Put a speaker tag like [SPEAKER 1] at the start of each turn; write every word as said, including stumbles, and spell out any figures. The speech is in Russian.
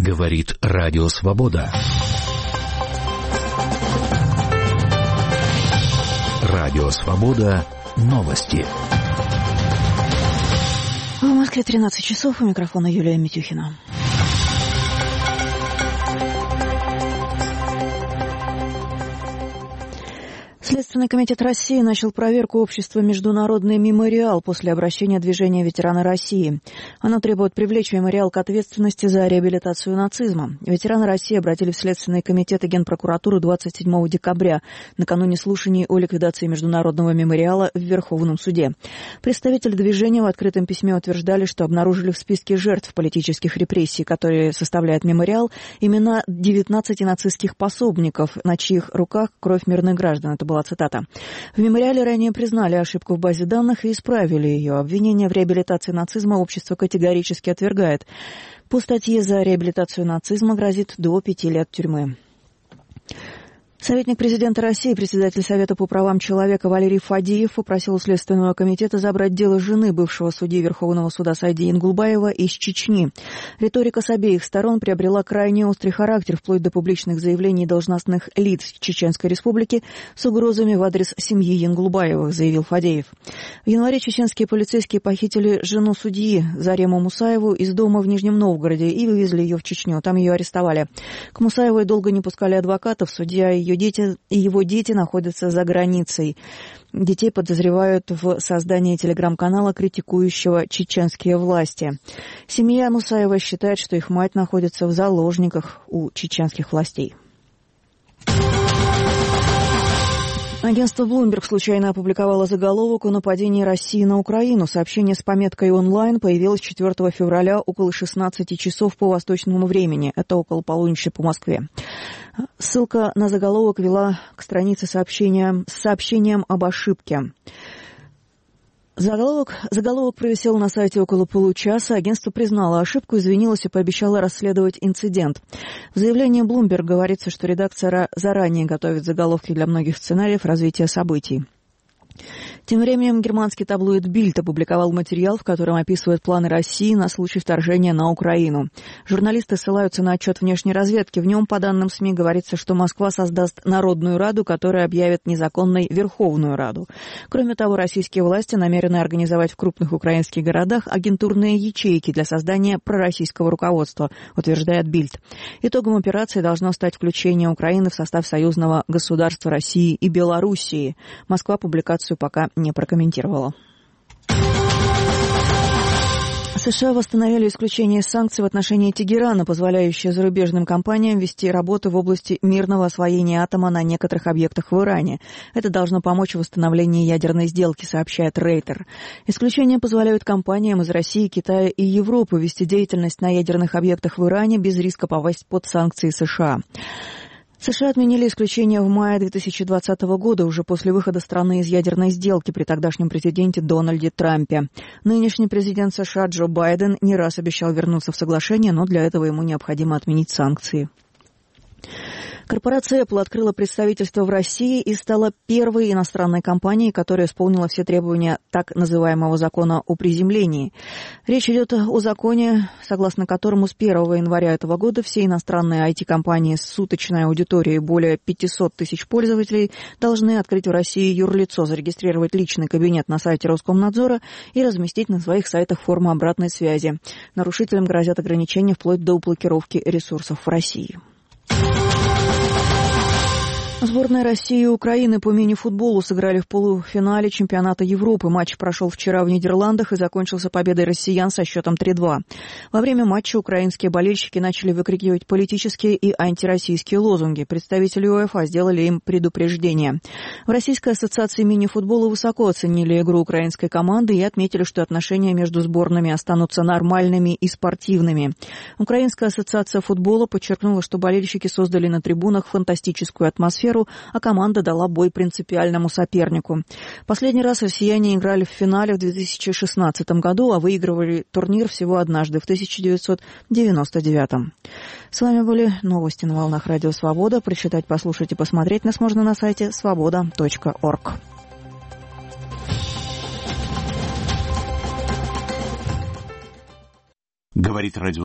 [SPEAKER 1] Говорит Радио Свобода. Радио Свобода. Новости.
[SPEAKER 2] В Москве тринадцать часов. У микрофона Юлия Митюхина. Следственный комитет России начал проверку общества «Международный мемориал» после обращения движения «Ветераны России». Оно требует привлечь мемориал к ответственности за реабилитацию нацизма. Ветераны России обратились в Следственный комитет и Генпрокуратуру двадцать седьмого декабря, накануне слушаний о ликвидации Международного мемориала в Верховном суде. Представители движения в открытом письме утверждали, что обнаружили в списке жертв политических репрессий, которые составляют мемориал, имена девятнадцати нацистских пособников, на чьих руках кровь мирных граждан. Это была цитата. В мемориале ранее признали ошибку в базе данных и исправили ее. Обвинение в реабилитации нацизма общество категорически отвергает. По статье за реабилитацию нацизма грозит до пяти лет тюрьмы. Советник президента России, председатель Совета по правам человека Валерий Фадеев попросил у Следственного комитета забрать дело жены бывшего судьи Верховного суда Сайди Янгулбаева из Чечни. Риторика с обеих сторон приобрела крайне острый характер, вплоть до публичных заявлений должностных лиц Чеченской Республики с угрозами в адрес семьи Янгулбаевых, заявил Фадеев. В январе чеченские полицейские похитили жену судьи Зарему Мусаеву из дома в Нижнем Новгороде и вывезли ее в Чечню. Там ее арестовали. К Мусаевой долго не пускали адвокатов, судья и ее дети и его дети находятся за границей. Детей подозревают в создании телеграм-канала, критикующего чеченские власти. Семья Мусаева считает, что их мать находится в заложниках у чеченских властей. Агентство Bloomberg случайно опубликовало заголовок о нападении России на Украину. Сообщение с пометкой «онлайн» появилось четвёртого февраля около шестнадцати часов по восточному времени. Это около полуночи по Москве. Ссылка на заголовок вела к странице сообщения с сообщением об ошибке. Заголовок, заголовок провисел на сайте около получаса. Агентство признало ошибку, извинилось и пообещало расследовать инцидент. В заявлении Bloomberg говорится, что редакция заранее готовит заголовки для многих сценариев развития событий. Тем временем германский таблоид Bild опубликовал материал, в котором описывает планы России на случай вторжения на Украину. Журналисты ссылаются на отчет внешней разведки. В нем, по данным СМИ, говорится, что Москва создаст Народную Раду, которая объявит незаконной Верховную Раду. Кроме того, российские власти намерены организовать в крупных украинских городах агентурные ячейки для создания пророссийского руководства, утверждает Bild. Итогом операции должно стать включение Украины в состав союзного государства России и Белоруссии. Москва публикацию пока не прокомментировала. США восстановили исключение санкций в отношении Тегерана, позволяющее зарубежным компаниям вести работу в области мирного освоения атома на некоторых объектах в Иране. Это должно помочь в восстановлении ядерной сделки, сообщает Рейтер. Исключения позволяют компаниям из России, Китая и Европы вести деятельность на ядерных объектах в Иране без риска попасть под санкции США. США отменили исключение в мае две тысячи двадцатого года, уже после выхода страны из ядерной сделки при тогдашнем президенте Дональде Трампе. Нынешний президент США Джо Байден не раз обещал вернуться в соглашение, но для этого ему необходимо отменить санкции. Корпорация Apple открыла представительство в России и стала первой иностранной компанией, которая исполнила все требования так называемого закона о приземлении. Речь идет о законе, согласно которому с первого января этого года все иностранные ай ти-компании с суточной аудиторией более пятьсот тысяч пользователей должны открыть в России юрлицо, зарегистрировать личный кабинет на сайте Роскомнадзора и разместить на своих сайтах форму обратной связи. Нарушителям грозят ограничения вплоть до блокировки ресурсов в России. Сборная России и Украины по мини-футболу сыграли в полуфинале чемпионата Европы. Матч прошел вчера в Нидерландах и закончился победой россиян со счетом три-два. Во время матча украинские болельщики начали выкрикивать политические и антироссийские лозунги. Представители УЕФА сделали им предупреждение. В Российской ассоциации мини-футбола высоко оценили игру украинской команды и отметили, что отношения между сборными останутся нормальными и спортивными. Украинская ассоциация футбола подчеркнула, что болельщики создали на трибунах фантастическую атмосферу, а команда дала бой принципиальному сопернику. Последний раз россияне играли в финале в две тысячи шестнадцатом году, а выигрывали турнир всего однажды, в тысяча девятьсот девяносто девятом. С вами были новости на волнах Радио Свобода. Прочитать, послушать и посмотреть нас можно на сайте свобода точка орг.
[SPEAKER 1] Говорит радио